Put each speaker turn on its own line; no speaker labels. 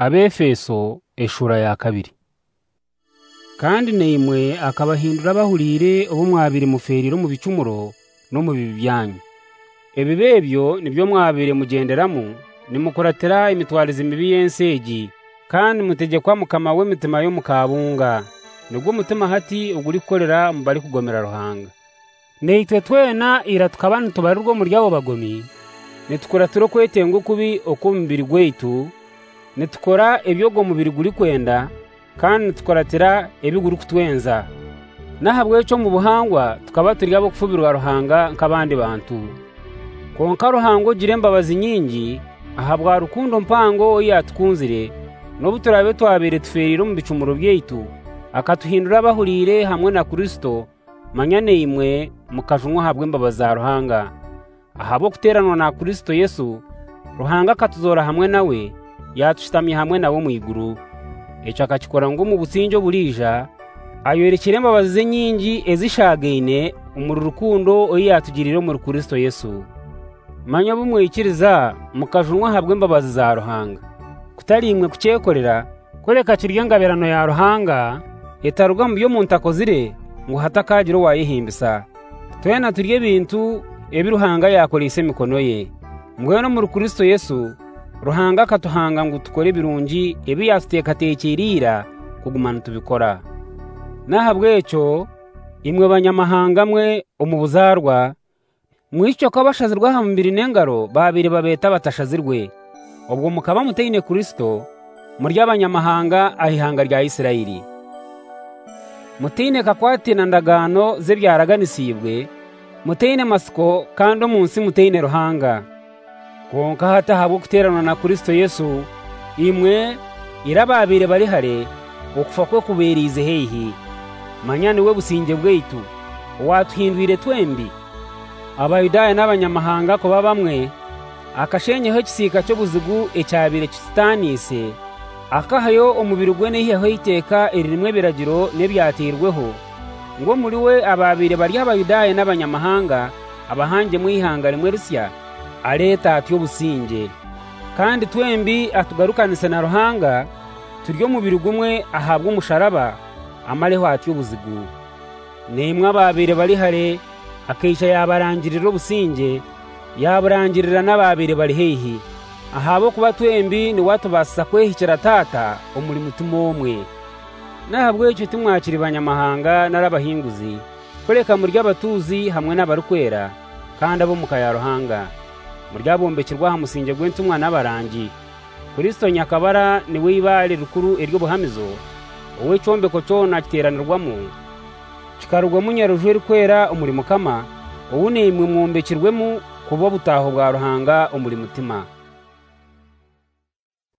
Abefeso eshura ya kabiri. Kandi neimwe akabahindura bahurire obo mwabire muferiro mu bicumuro no mu bibi byanyu. Ebibebyo nibyo mwabire mugenderamu nimukuratira imitwarize mibi y'ensegi kandi mutegekwa mukama w'emitima yo mukabunga nibwo mutima hati uguri korera mubari kugomera Ruhanga. Neitwe twena ira tukabana tubarirwo muri abo bagomi nitukuratira kwetenga kubi okumbiri gweitu nitukora ebyogo mubiri guri kwenda kandi nitukoratira ebiguru kutwenza nahabwe cyo mu buhangwa tukaba turi abo kufubirwa Ruhanga nk'abandi bantu. Konka Ruhango gire mbabazi nyingi ahabwa rukundo mpango yatukunzire no buturabe twabere tuferiro mu bicumuro byeitu akatuhindura bahurire hamwe na Kristo manyane imwe mukajunwa habwe mbabazi Ruhanga ahabo kuteranwa na Kristo Yesu Ruhanga katuzora hamwe nawe yatushitamye hamwe nabo mu iguru eco akakikora ngo mu businjo burija ayorekere mbabazi nyingi ezishagaine umuri rukundo yatugirira muri Kristo Yesu. Manya bumwikiriza mukajunwa habwe mbabazi za Ruhanga kutari imwe kucekorera koreka kirya ngaberano ya Ruhanga etaruga mu byo muntakozire ngo hatakagiro wayihimbisa twena turye bintu ebiruhanga yakolise mikono ye mbwe no muri Kristo Yesu Ruhanga katuhanga ngo tukore birungi ebi yatutekatekirira kugumana tubikora nahabwe eco imwe banyamahanga mwe umubuzarwa mwico kabashazirwa hambiri nengaro babire babeta batashazirwe ubwo mukaba muteine Kristo muri abanyamahanga ahihanga rya Isirayeli muteine kakwate na ndagano ze byaraganisibwe muteine masiko kandi munsi muteine Ruhanga konka hata habo kuteranwa na Kristo Yesu imwe irababire bari hare okufa kwe kuberize heihi manyani we businge bweitu watuhindwire twembi abayudaya n'abanyamahanga ko babamwe akashenyeho kisika cyo buzigu ecyabire kistanise akahayo umubiri gwe nehiho iteka irimwe biragiro nebyatirweho ngo muri we ababire bari abayudaya n'abanyamahanga abahange mwihanga rimwe rusya aleta atyo businge kandi twembi atugarukanise na Ruhanga turyo mubiri gumwe ahabwa umusharaba amareho atyo buzigu nemwe ababire bari hare akeisha yabarangirira businge yaburangirira n'ababire bari hehi ahabo kuba twembi ni watu basa kwehikira tata umuri mutumo omwe nahabwe cyo tumwakiri banyamahanga narabahinguzi koreka muri abatuzi hamwe n'abarukwera kandi abo mukaya Ruhanga muri abombekirwa hamusinge gwentumwa n'abarangi Kristo nyakabara ni wibare rukuru eryo buhamizo owe combeko cyo nakiteranirwamo kikarugwa munyarujwe kwera umuri mukama ubu ni imwe mwombekirwemo kuba butaho bwa Ruhanga umuri mutima.